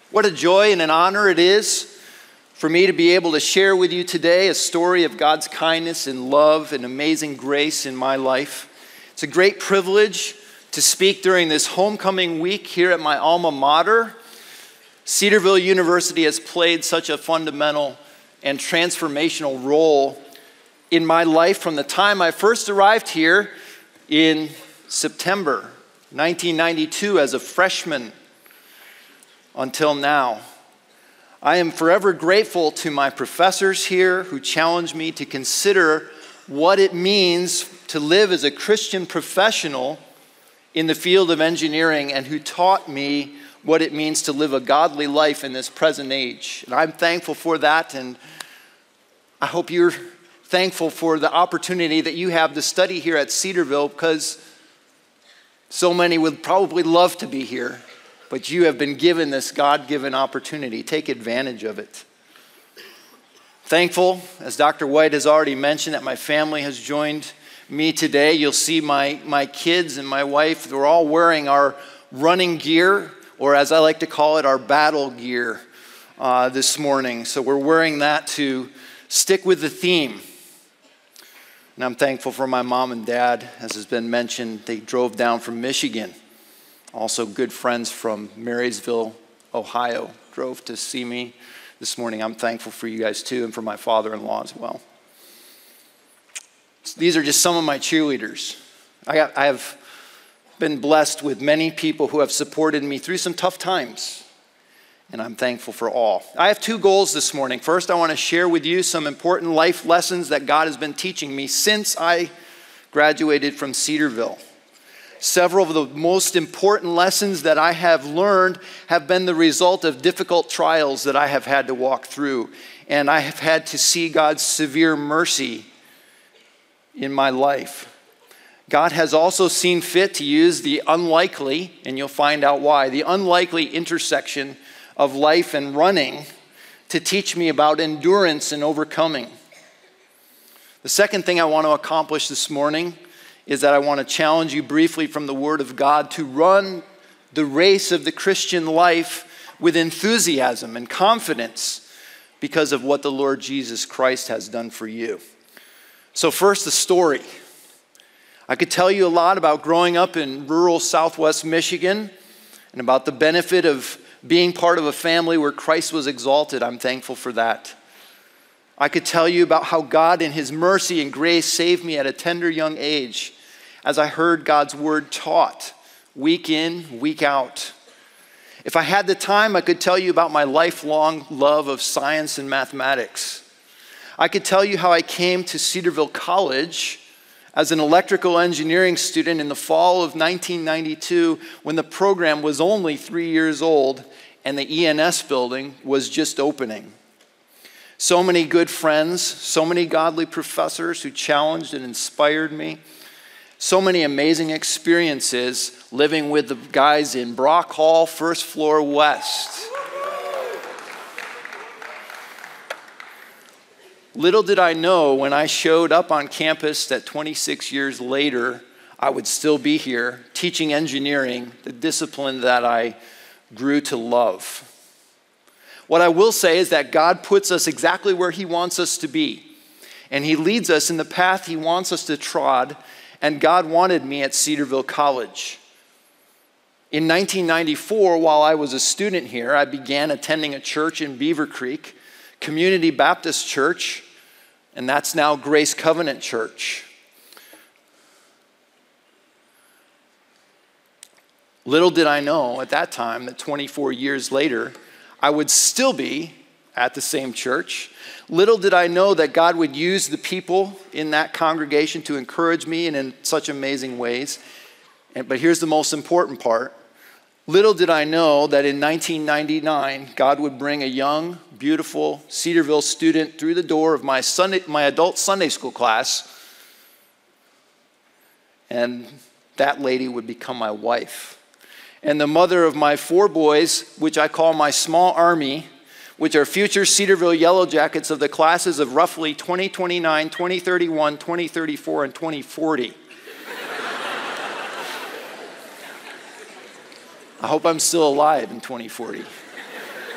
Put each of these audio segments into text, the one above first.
What a joy and an honor it is for me to be able to share with you today a story of God's kindness and love and amazing grace in my life. It's a great privilege to speak during this homecoming week here at my alma mater. Cedarville University has played such a fundamental and transformational role in my life from the time I first arrived here in September 1992 as a freshman until now. I am forever grateful to my professors here who challenged me to consider what it means to live as a Christian professional in the field of engineering and who taught me what it means to live a godly life in this present age. And I'm thankful for that, and I hope you're thankful for the opportunity that you have to study here at Cedarville, because so many would probably love to be here, but you have been given this God-given opportunity. Take advantage of it. Thankful, as Dr. White has already mentioned, that my family has joined me today. You'll see my kids and my wife, they're all wearing our running gear, or as I like to call it, our battle gear this morning. So we're wearing that to stick with the theme. And I'm thankful for my mom and dad. As has been mentioned, they drove down from Michigan. Also good friends from Marysville, Ohio, drove to see me this morning. I'm thankful for you guys too, and for my father-in-law as well. So these are just some of my cheerleaders. I have been blessed with many people who have supported me through some tough times, and I'm thankful for all. I have two goals this morning. First, I want to share with you some important life lessons that God has been teaching me since I graduated from Cedarville. Several of the most important lessons that I have learned have been the result of difficult trials that I have had to walk through. And I have had to see God's severe mercy in my life. God has also seen fit to use the unlikely, and you'll find out why, the unlikely intersection of life and running to teach me about endurance and overcoming. The second thing I want to accomplish this morning is that I want to challenge you briefly from the Word of God to run the race of the Christian life with enthusiasm and confidence because of what the Lord Jesus Christ has done for you. So first, the story. I could tell you a lot about growing up in rural Southwest Michigan and about the benefit of being part of a family where Christ was exalted. I'm thankful for that. I could tell you about how God in His mercy and grace saved me at a tender young age as I heard God's word taught week in, week out. If I had the time, I could tell you about my lifelong love of science and mathematics. I could tell you how I came to Cedarville College as an electrical engineering student in the fall of 1992 when the program was only 3 years old and the ENS building was just opening. So many good friends, so many godly professors who challenged and inspired me. So many amazing experiences living with the guys in Brock Hall, first floor west. Little did I know when I showed up on campus that 26 years later, I would still be here teaching engineering, the discipline that I grew to love. What I will say is that God puts us exactly where He wants us to be, and He leads us in the path He wants us to trod, and God wanted me at Cedarville College. In 1994, while I was a student here, I began attending a church in Beaver Creek, Community Baptist Church, and that's now Grace Covenant Church. Little did I know at that time that 24 years later, I would still be at the same church. Little did I know that God would use the people in that congregation to encourage me and in such amazing ways. But here's the most important part. Little did I know that in 1999, God would bring a young, beautiful Cedarville student through the door of my adult Sunday school class, and that lady would become my wife. And the mother of my 4 boys, which I call my small army, which are future Cedarville Yellow Jackets of the classes of roughly 2029, 2031, 2034, and 2040. I hope I'm still alive in 2040.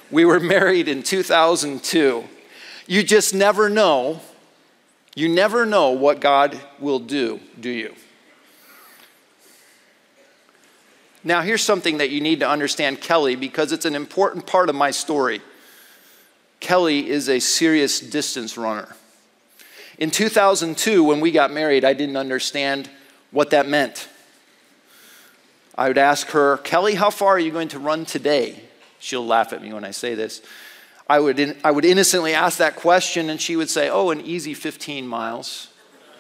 We were married in 2002. You just never know. You never know what God will do you? Now, here's something that you need to understand Kelly, because it's an important part of my story. Kelly is a serious distance runner. In 2002, when we got married, I didn't understand what that meant. I would ask her, Kelly, how far are you going to run today? She'll laugh at me when I say this. I would innocently ask that question, and she would say, oh, an easy 15 miles.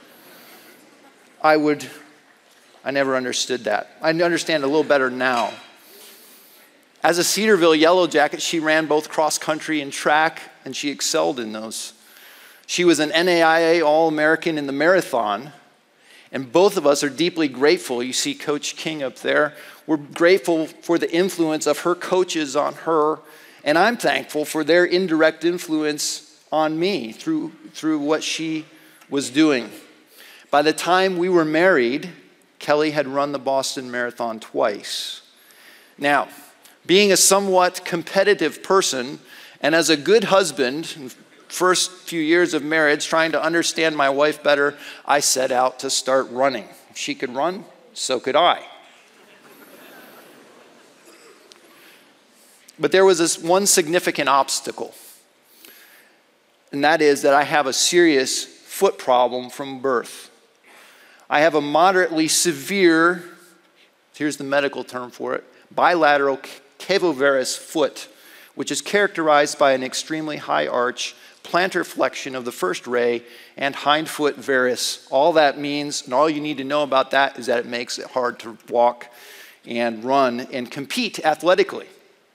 I never understood that. I understand a little better now. As a Cedarville Yellow Jacket, she ran both cross country and track, and she excelled in those. She was an NAIA All-American in the marathon, and both of us are deeply grateful. You see Coach King up there. We're grateful for the influence of her coaches on her, and I'm thankful for their indirect influence on me through what she was doing. By the time we were married, Kelly had run the Boston Marathon twice. Now, being a somewhat competitive person, and as a good husband, first few years of marriage, trying to understand my wife better, I set out to start running. If she could run, so could I. But there was this one significant obstacle, and that is that I have a serious foot problem from birth. I have a moderately severe, here's the medical term for it, bilateral cavovarus foot, which is characterized by an extremely high arch, plantar flexion of the first ray, and hindfoot varus. All that means, and all you need to know about that, is that it makes it hard to walk and run and compete athletically.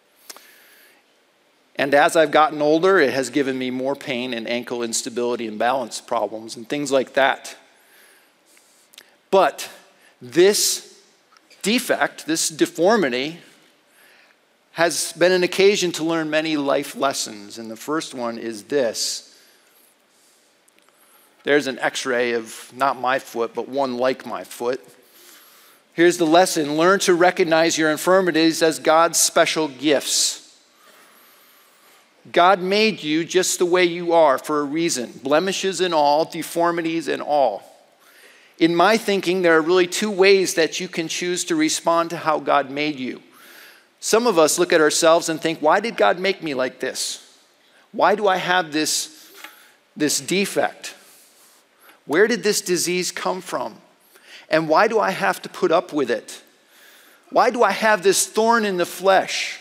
And as I've gotten older, it has given me more pain and ankle instability and balance problems and things like that. But this defect, this deformity, has been an occasion to learn many life lessons. And the first one is this. There's an x-ray of not my foot, but one like my foot. Here's the lesson. Learn to recognize your infirmities as God's special gifts. God made you just the way you are for a reason. Blemishes and all, deformities and all. In my thinking, there are really two ways that you can choose to respond to how God made you. Some of us look at ourselves and think, why did God make me like this? Why do I have this defect? Where did this disease come from? And why do I have to put up with it? Why do I have this thorn in the flesh?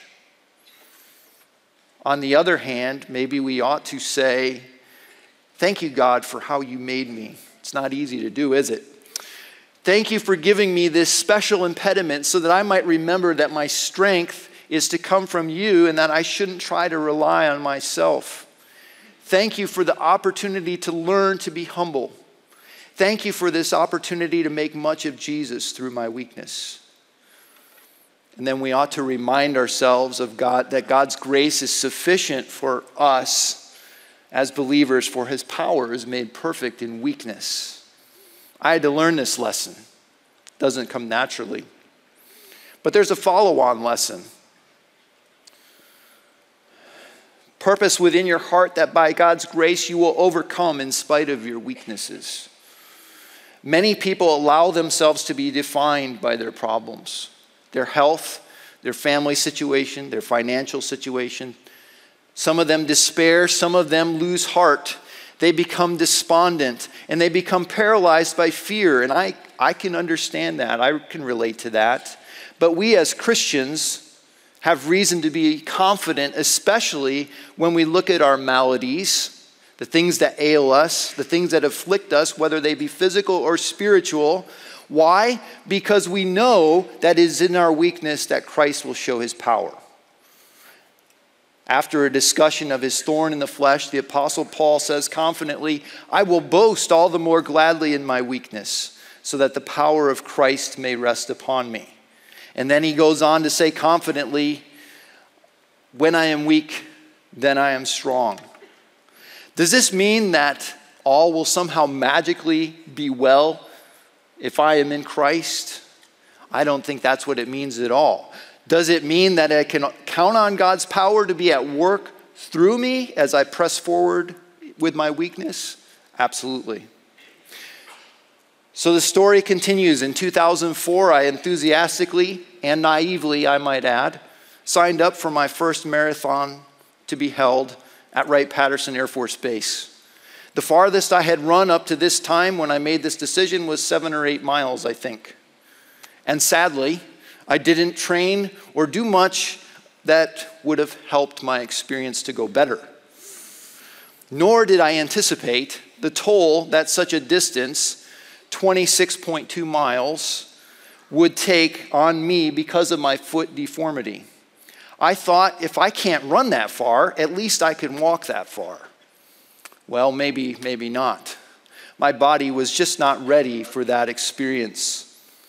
On the other hand, maybe we ought to say, thank you, God, for how you made me. It's not easy to do, is it? Thank you for giving me this special impediment so that I might remember that my strength is to come from you and that I shouldn't try to rely on myself. Thank you for the opportunity to learn to be humble. Thank you for this opportunity to make much of Jesus through my weakness. And then we ought to remind ourselves of God, that God's grace is sufficient for us as believers, for his power is made perfect in weakness. I had to learn this lesson. It doesn't come naturally. But there's a follow-on lesson. Purpose within your heart that by God's grace you will overcome in spite of your weaknesses. Many people allow themselves to be defined by their problems. Their health, their family situation, their financial situation. Some of them despair, some of them lose heart. They become despondent, and they become paralyzed by fear. And I can understand that. I can relate to that. But we as Christians have reason to be confident, especially when we look at our maladies, the things that ail us, the things that afflict us, whether they be physical or spiritual. Why? Because we know that it is in our weakness that Christ will show his power. After a discussion of his thorn in the flesh, the Apostle Paul says confidently, I will boast all the more gladly in my weakness, so that the power of Christ may rest upon me. And then he goes on to say confidently, when I am weak, then I am strong. Does this mean that all will somehow magically be well if I am in Christ? I don't think that's what it means at all. Does it mean that I count on God's power to be at work through me as I press forward with my weakness? Absolutely. So the story continues. In 2004, I enthusiastically and naively, I might add, signed up for my first marathon to be held at Wright-Patterson Air Force Base. The farthest I had run up to this time when I made this decision was 7 or 8 miles, I think. And sadly, I didn't train or do much that would have helped my experience to go better. Nor did I anticipate the toll that such a distance, 26.2 miles, would take on me because of my foot deformity. I thought if I can't run that far, at least I can walk that far. Well, maybe not. My body was just not ready for that experience.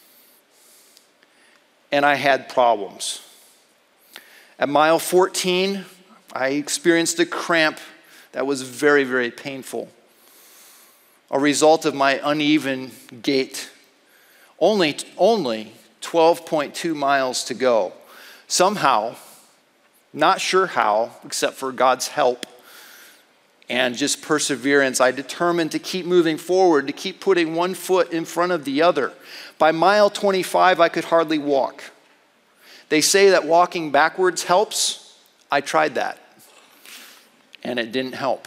And I had problems. At mile 14, I experienced a cramp that was very, very painful. A result of my uneven gait. Only 12.2 miles to go. Somehow, not sure how, except for God's help and just perseverance, I determined to keep moving forward, to keep putting one foot in front of the other. By mile 25, I could hardly walk. They say that walking backwards helps. I tried that, and it didn't help.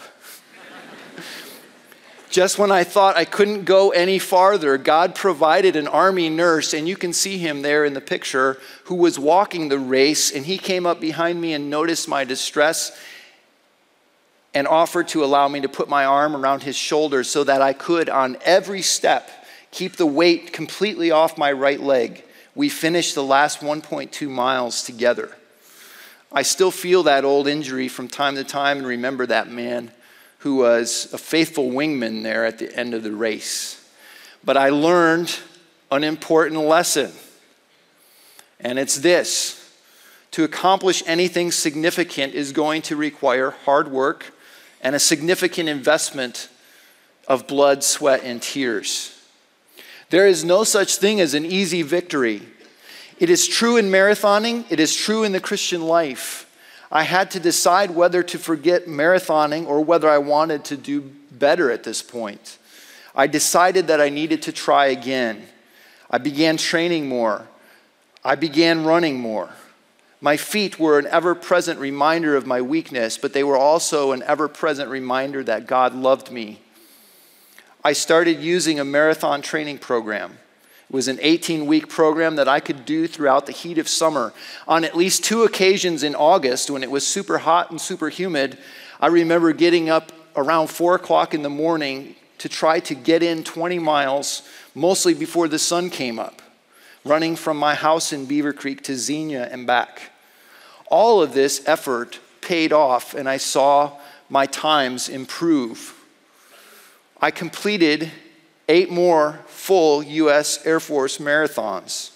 Just when I thought I couldn't go any farther, God provided an army nurse, and you can see him there in the picture, who was walking the race, and he came up behind me and noticed my distress and offered to allow me to put my arm around his shoulders so that I could, on every step, keep the weight completely off my right leg. We finished the last 1.2 miles together. I still feel that old injury from time to time and remember that man who was a faithful wingman there at the end of the race. But I learned an important lesson, and it's this: to accomplish anything significant is going to require hard work and a significant investment of blood, sweat, and tears. There is no such thing as an easy victory. It is true in marathoning. It is true in the Christian life. I had to decide whether to forget marathoning or whether I wanted to do better at this point. I decided that I needed to try again. I began training more. I began running more. My feet were an ever-present reminder of my weakness, but they were also an ever-present reminder that God loved me. I started using a marathon training program. It was an 18-week program that I could do throughout the heat of summer. On at least 2 occasions in August, when it was super hot and super humid, I remember getting up around 4 o'clock in the morning to try to get in 20 miles, mostly before the sun came up, running from my house in Beaver Creek to Xenia and back. All of this effort paid off, and I saw my times improve. I completed 8 more full U.S. Air Force marathons.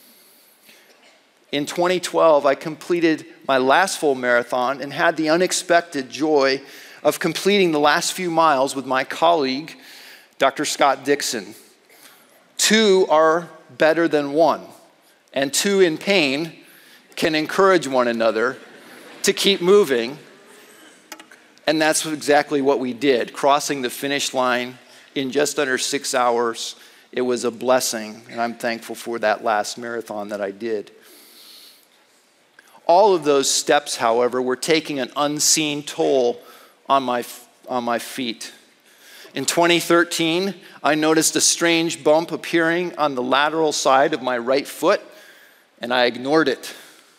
In 2012, I completed my last full marathon and had the unexpected joy of completing the last few miles with my colleague, Dr. Scott Dixon. 2 are better than 1, and 2 in pain can encourage one another to keep moving. And that's exactly what we did, crossing the finish line in just under 6 hours. It was a blessing, and I'm thankful for that last marathon that I did. All of those steps, however, were taking an unseen toll on my feet. In 2013, I noticed a strange bump appearing on the lateral side of my right foot, and I ignored it.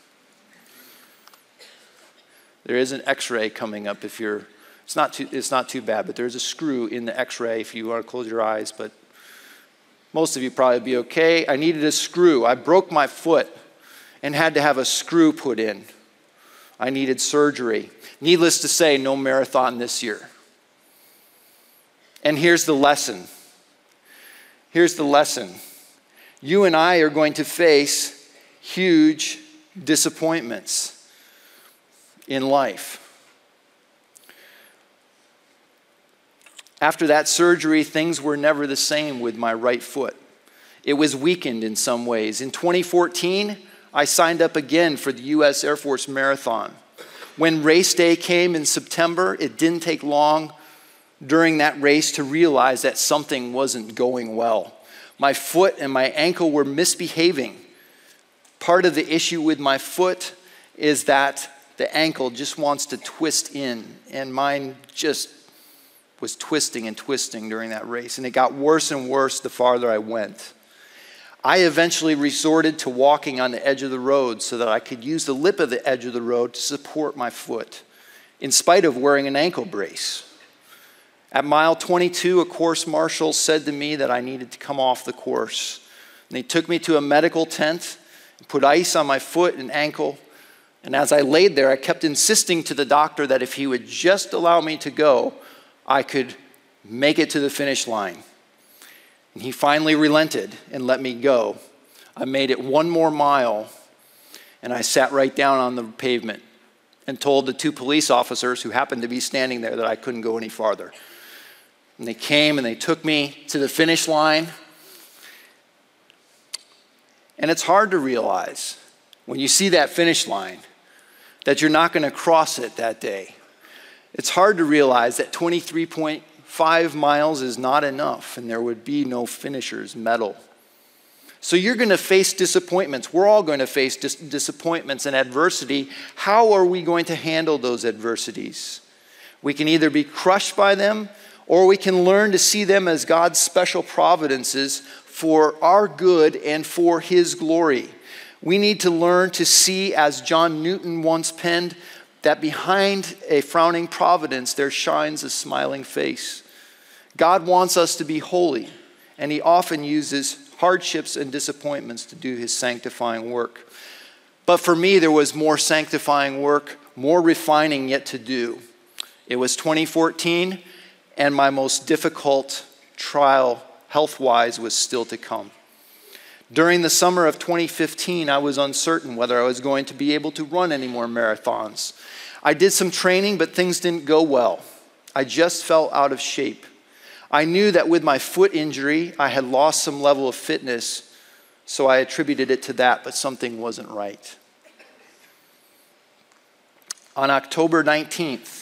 There is an x-ray coming up if you're, it's not too bad, but there's a screw in the x-ray if you want to close your eyes, but most of you probably be okay. I needed a screw. I broke my foot and had to have a screw put in. I needed surgery. Needless to say, no marathon this year. And here's the lesson. Here's the lesson. You and I are going to face huge disappointments in life. After that surgery, things were never the same with my right foot. It was weakened in some ways. In 2014, I signed up again for the U.S. Air Force Marathon. When race day came in September, it didn't take long during that race to realize that something wasn't going well. My foot and my ankle were misbehaving. Part of the issue with my foot is that the ankle just wants to twist in, and mine just was twisting and twisting during that race, and it got worse and worse the farther I went. I eventually resorted to walking on the edge of the road so that I could use the lip of the edge of the road to support my foot, in spite of wearing an ankle brace. At mile 22, a course marshal said to me that I needed to come off the course. And they took me to a medical tent and put ice on my foot and ankle. And as I laid there, I kept insisting to the doctor that if he would just allow me to go, I could make it to the finish line. And he finally relented and let me go. I made it one more mile, and I sat right down on the pavement and told the two police officers who happened to be standing there that I couldn't go any farther. And they came and they took me to the finish line. And it's hard to realize when you see that finish line that you're not going to cross it that day. It's hard to realize that 23.5 miles is not enough and there would be no finisher's medal. So you're going to face disappointments. We're all going to face disappointments and adversity. How are we going to handle those adversities? We can either be crushed by them, or we can learn to see them as God's special providences for our good and for His glory. We need to learn to see, as John Newton once penned, that behind a frowning providence there shines a smiling face. God wants us to be holy, and He often uses hardships and disappointments to do His sanctifying work. But for me, there was more sanctifying work, more refining yet to do. It was 2014, and my most difficult trial, health-wise, was still to come. During the summer of 2015, I was uncertain whether I was going to be able to run any more marathons. I did some training, but things didn't go well. I just felt out of shape. I knew that with my foot injury, I had lost some level of fitness, so I attributed it to that, but something wasn't right. On October 19th,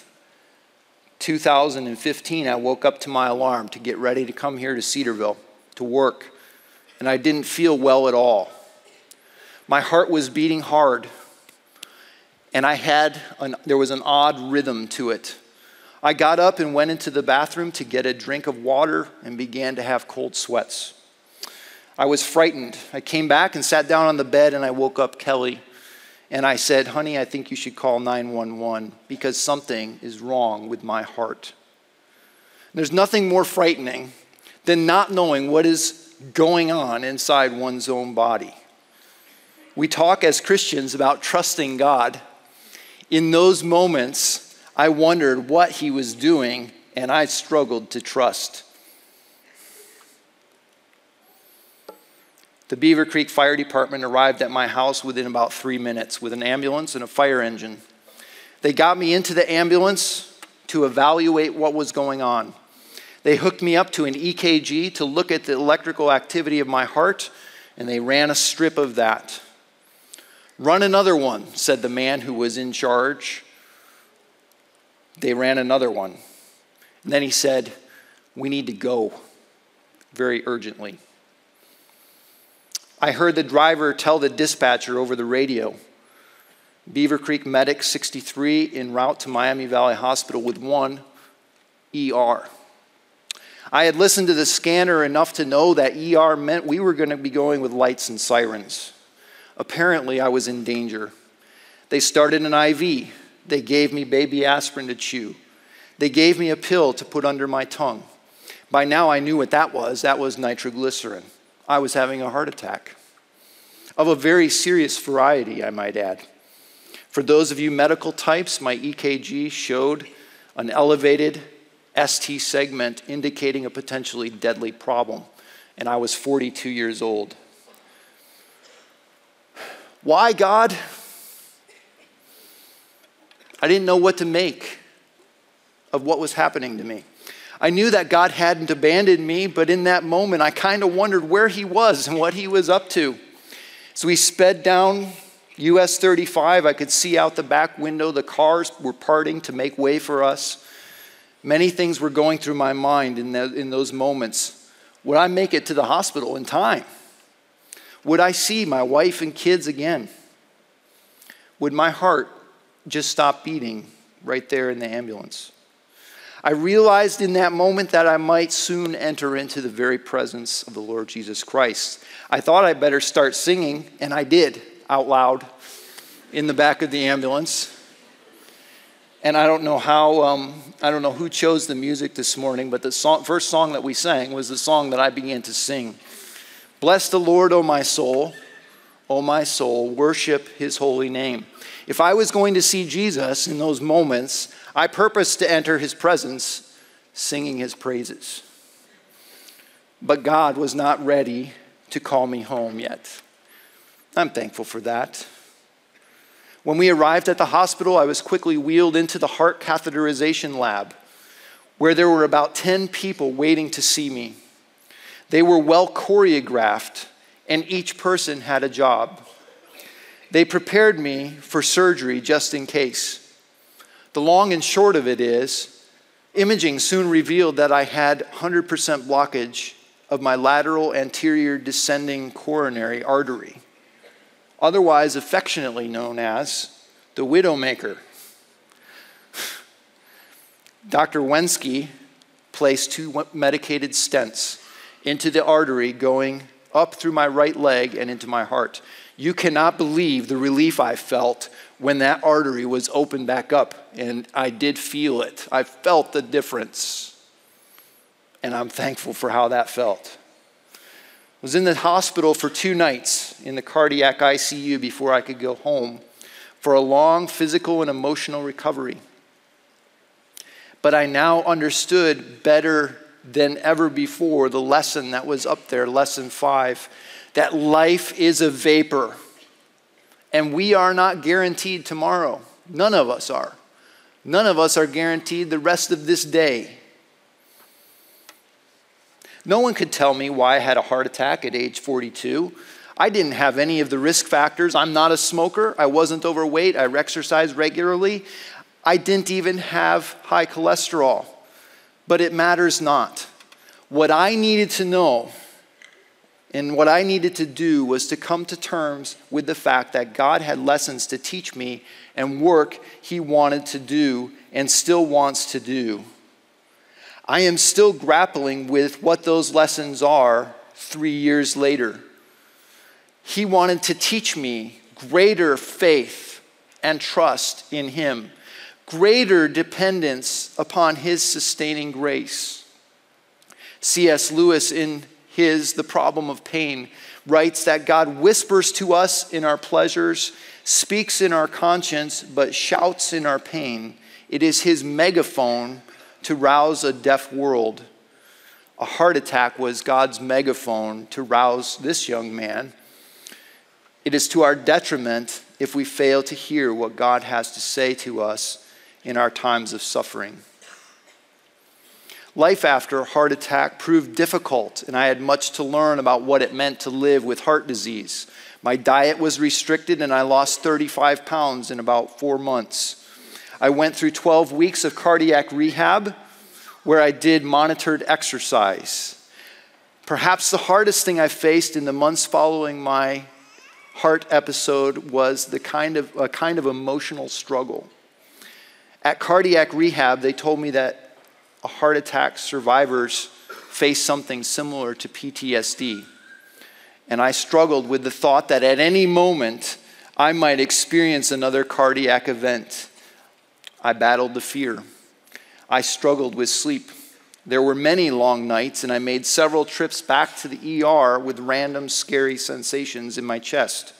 2015, I woke up to my alarm to get ready to come here to Cedarville to work, and I didn't feel well at all. My heart was beating hard, and there was an odd rhythm to it. I got up and went into the bathroom to get a drink of water and began to have cold sweats. I was frightened. I came back and sat down on the bed, and I woke up Kelly. And I said, honey, I think you should call 911 because something is wrong with my heart. There's nothing more frightening than not knowing what is going on inside one's own body. We talk as Christians about trusting God. In those moments, I wondered what He was doing, and I struggled to trust. The Beaver Creek Fire Department arrived at my house within about 3 minutes with an ambulance and a fire engine. They got me into the ambulance to evaluate what was going on. They hooked me up to an EKG to look at the electrical activity of my heart, and they ran a strip of that. Run another one, said the man who was in charge. They ran another one. And then he said, we need to go very urgently. I heard the driver tell the dispatcher over the radio, Beaver Creek Medic 63 en route to Miami Valley Hospital with 1 ER. I had listened to the scanner enough to know that ER meant we were going to be going with lights and sirens. Apparently, I was in danger. They started an IV. They gave me baby aspirin to chew. They gave me a pill to put under my tongue. By now, I knew what that was. That was nitroglycerin. I was having a heart attack, of a very serious variety, I might add. For those of you medical types, my EKG showed an elevated ST segment indicating a potentially deadly problem, and I was 42 years old. Why, God? I didn't know what to make of what was happening to me. I knew that God hadn't abandoned me, but in that moment, I kind of wondered where He was and what He was up to. As we sped down US 35, I could see out the back window. The cars were parting to make way for us. Many things were going through my mind in those moments. Would I make it to the hospital in time? Would I see my wife and kids again? Would my heart just stop beating right there in the ambulance? I realized in that moment that I might soon enter into the very presence of the Lord Jesus Christ. I thought I'd better start singing, and I did out loud in the back of the ambulance. And I don't know who chose the music this morning, but the first song that we sang was the song that I began to sing. Bless the Lord, O my soul, worship his holy name. If I was going to see Jesus in those moments, I purposed to enter his presence singing his praises. But God was not ready to call me home yet. I'm thankful for that. When we arrived at the hospital, I was quickly wheeled into the heart catheterization lab, where there were about 10 people waiting to see me. They were well choreographed, and each person had a job. They prepared me for surgery just in case. The long and short of it is, imaging soon revealed that I had 100% blockage of my lateral anterior descending coronary artery, otherwise affectionately known as the Widowmaker. Dr. Wensky placed 2 medicated stents into the artery going up through my right leg and into my heart. You cannot believe the relief I felt when that artery was opened back up, and I did feel it. I felt the difference, and I'm thankful for how that felt. I was in the hospital for 2 nights in the cardiac ICU before I could go home for a long physical and emotional recovery. But I now understood better than ever before the lesson that was up there, lesson 5, that life is a vapor, and we are not guaranteed tomorrow. None of us are. None of us are guaranteed the rest of this day. No one could tell me why I had a heart attack at age 42. I didn't have any of the risk factors. I'm not a smoker. I wasn't overweight. I exercised regularly. I didn't even have high cholesterol. But it matters not. What I needed to know and what I needed to do was to come to terms with the fact that God had lessons to teach me and work he wanted to do and still wants to do. I am still grappling with what those lessons are 3 years later. He wanted to teach me greater faith and trust in him, greater dependence upon his sustaining grace. C.S. Lewis, in his The Problem of Pain, writes that God whispers to us in our pleasures, speaks in our conscience, but shouts in our pain. It is his megaphone to rouse a deaf world. A heart attack was God's megaphone to rouse this young man. It is to our detriment if we fail to hear what God has to say to us in our times of suffering. Life after a heart attack proved difficult, and I had much to learn about what it meant to live with heart disease. My diet was restricted, and I lost 35 pounds in about 4 months. I went through 12 weeks of cardiac rehab where I did monitored exercise. Perhaps the hardest thing I faced in the months following my heart episode was a kind of emotional struggle. At cardiac rehab, they told me that a heart attack survivors face something similar to PTSD. And I struggled with the thought that at any moment I might experience another cardiac event. I battled the fear. I struggled with sleep. There were many long nights, and I made several trips back to the ER with random scary sensations in my chest.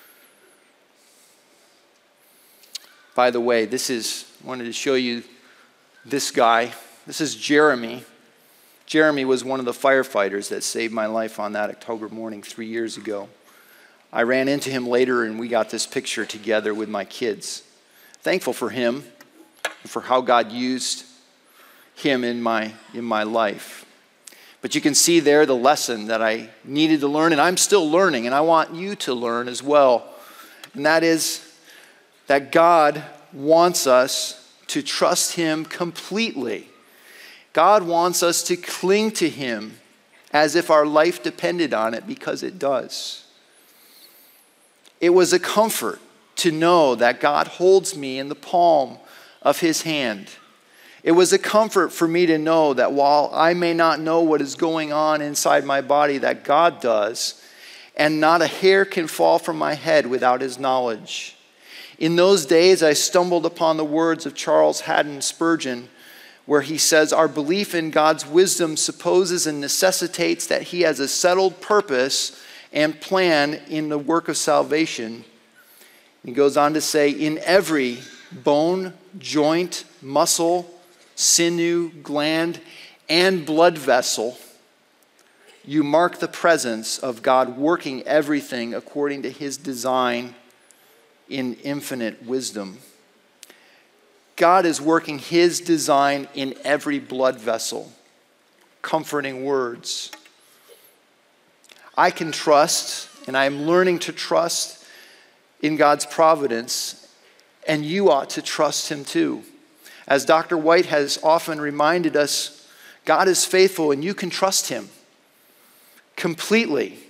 By the way, I wanted to show you this guy. This is Jeremy. Jeremy was one of the firefighters that saved my life on that October morning 3 years ago. I ran into him later, and we got this picture together with my kids. Thankful for him and for how God used him in my life. But you can see there the lesson that I needed to learn, and I'm still learning, and I want you to learn as well. And that is that God wants us to trust him completely. God wants us to cling to him as if our life depended on it, because it does. It was a comfort to know that God holds me in the palm of his hand. It was a comfort for me to know that while I may not know what is going on inside my body, that God does, and not a hair can fall from my head without his knowledge. In those days, I stumbled upon the words of Charles Haddon Spurgeon, where he says, "Our belief in God's wisdom supposes and necessitates that he has a settled purpose and plan in the work of salvation." He goes on to say, "In every bone, joint, muscle, sinew, gland, and blood vessel, you mark the presence of God working everything according to his design in infinite wisdom." God is working his design in every blood vessel. Comforting words. I can trust, and I am learning to trust in God's providence, and you ought to trust him too. As Dr. White has often reminded us, God is faithful and you can trust him completely.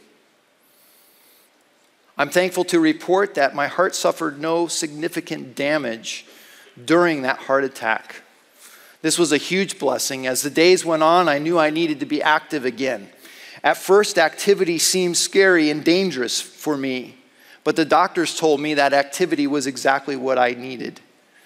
I'm thankful to report that my heart suffered no significant damage during that heart attack. This was a huge blessing. As the days went on, I knew I needed to be active again. At first, activity seemed scary and dangerous for me, but the doctors told me that activity was exactly what I needed.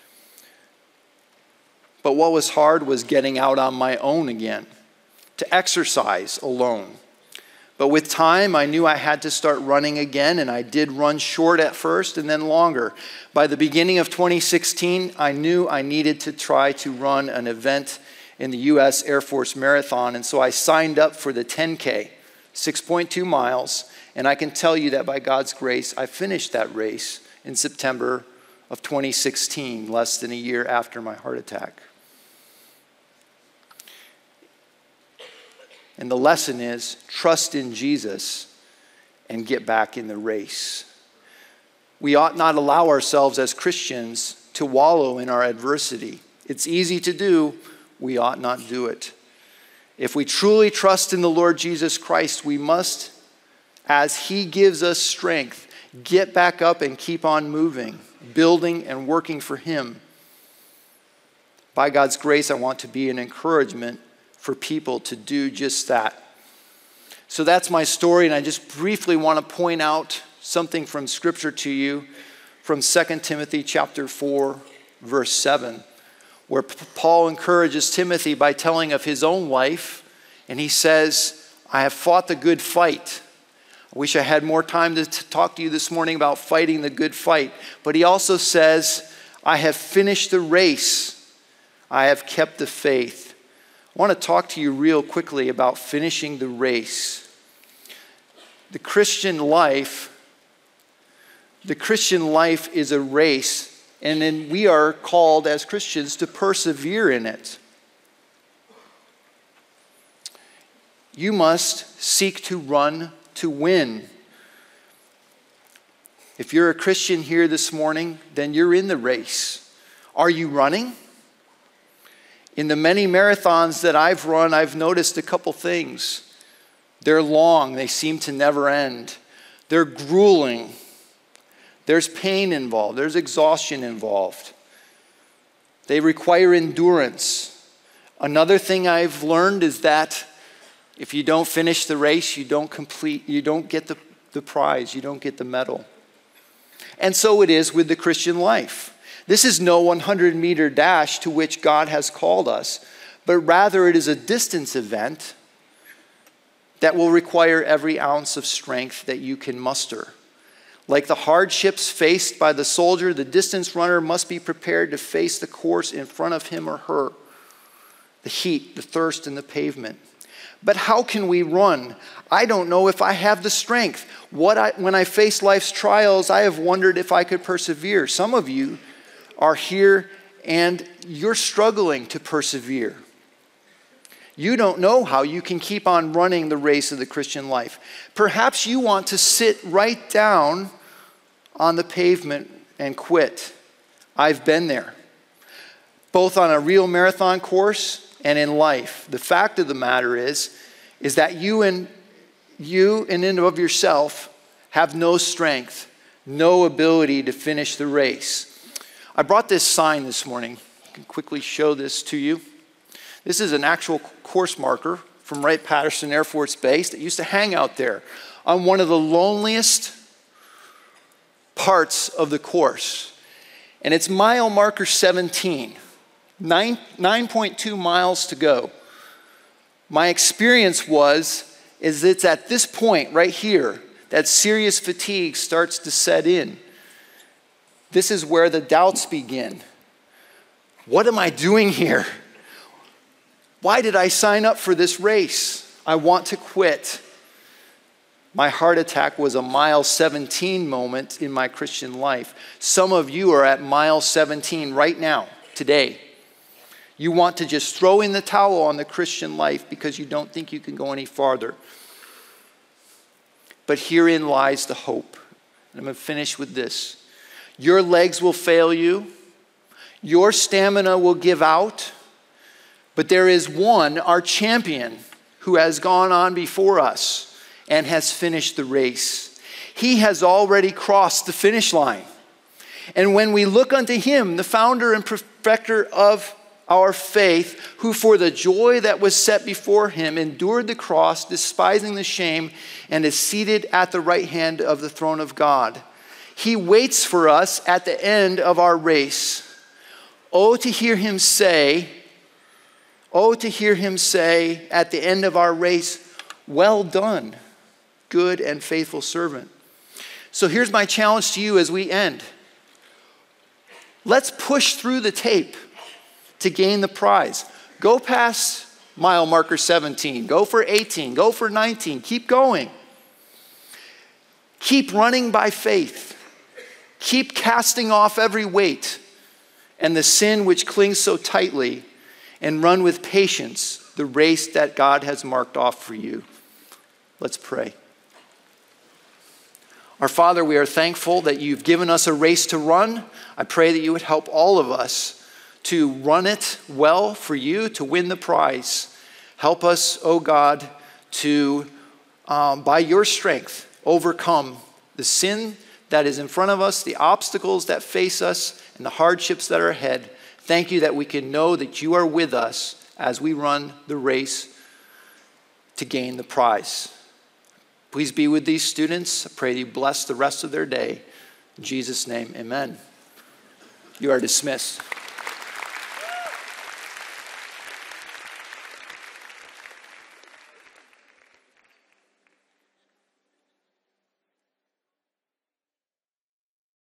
But what was hard was getting out on my own again, to exercise alone. But with time, I knew I had to start running again, and I did run short at first and then longer. By the beginning of 2016, I knew I needed to try to run an event in the U.S. Air Force Marathon, and so I signed up for the 10K, 6.2 miles, and I can tell you that by God's grace, I finished that race in September of 2016, less than a year after my heart attack. And the lesson is, trust in Jesus and get back in the race. We ought not allow ourselves as Christians to wallow in our adversity. It's easy to do. We ought not do it. If we truly trust in the Lord Jesus Christ, we must, as he gives us strength, get back up and keep on moving, building and working for him. By God's grace, I want to be an encouragement for people to do just that. So that's my story, and I just briefly want to point out something from Scripture to you from 2 Timothy chapter 4, verse 7, where Paul encourages Timothy by telling of his own life, and he says, "I have fought the good fight." I wish I had more time to talk to you this morning about fighting the good fight, but he also says, "I have finished the race. I have kept the faith." I want to talk to you real quickly about finishing the race. The Christian life is a race, and then we are called as Christians to persevere in it. You must seek to run to win. If you're a Christian here this morning, then you're in the race. Are you running? In the many marathons that I've run, I've noticed a couple things. They're long. They seem to never end. They're grueling. There's pain involved. There's exhaustion involved. They require endurance. Another thing I've learned is that if you don't finish the race, you don't get the prize. You don't get the medal. And so it is with the Christian life. This is no 100-meter dash to which God has called us, but rather it is a distance event that will require every ounce of strength that you can muster. Like the hardships faced by the soldier, the distance runner must be prepared to face the course in front of him or her, the heat, the thirst, and the pavement. But how can we run? I don't know if I have the strength. When I face life's trials, I have wondered if I could persevere. Some of you are here and you're struggling to persevere. You don't know how you can keep on running the race of the Christian life. Perhaps you want to sit right down on the pavement and quit. I've been there, both on a real marathon course and in life. The fact of the matter is that you in and of yourself have no strength, no ability to finish the race. I brought this sign this morning. I can quickly show this to you. This is an actual course marker from Wright-Patterson Air Force Base that used to hang out there on one of the loneliest parts of the course. And it's mile marker 17, 9.2 miles to go. My experience is it's at this point right here that serious fatigue starts to set in. This is where the doubts begin. What am I doing here? Why did I sign up for this race? I want to quit. My heart attack was a mile 17 moment in my Christian life. Some of you are at mile 17 right now, today. You want to just throw in the towel on the Christian life because you don't think you can go any farther. But herein lies the hope. And I'm going to finish with this. Your legs will fail you. Your stamina will give out. But there is one, our champion, who has gone on before us and has finished the race. He has already crossed the finish line. And when we look unto him, the founder and perfecter of our faith, who for the joy that was set before him endured the cross, despising the shame, and is seated at the right hand of the throne of God. He waits for us at the end of our race. Oh, to hear him say at the end of our race, well done, good and faithful servant. So here's my challenge to you as we end. Let's push through the tape to gain the prize. Go past mile marker 17. Go for 18. Go for 19. Keep going. Keep running by faith. Keep casting off every weight and the sin which clings so tightly, and run with patience the race that God has marked off for you. Let's pray. Our Father, we are thankful that you've given us a race to run. I pray that you would help all of us to run it well for you, to win the prize. Help us, oh God, to, by your strength, overcome the sin that is in front of us, the obstacles that face us, and the hardships that are ahead. Thank you that we can know that you are with us as we run the race to gain the prize. Please be with these students. I pray that you bless the rest of their day. In Jesus' name, amen. You are dismissed.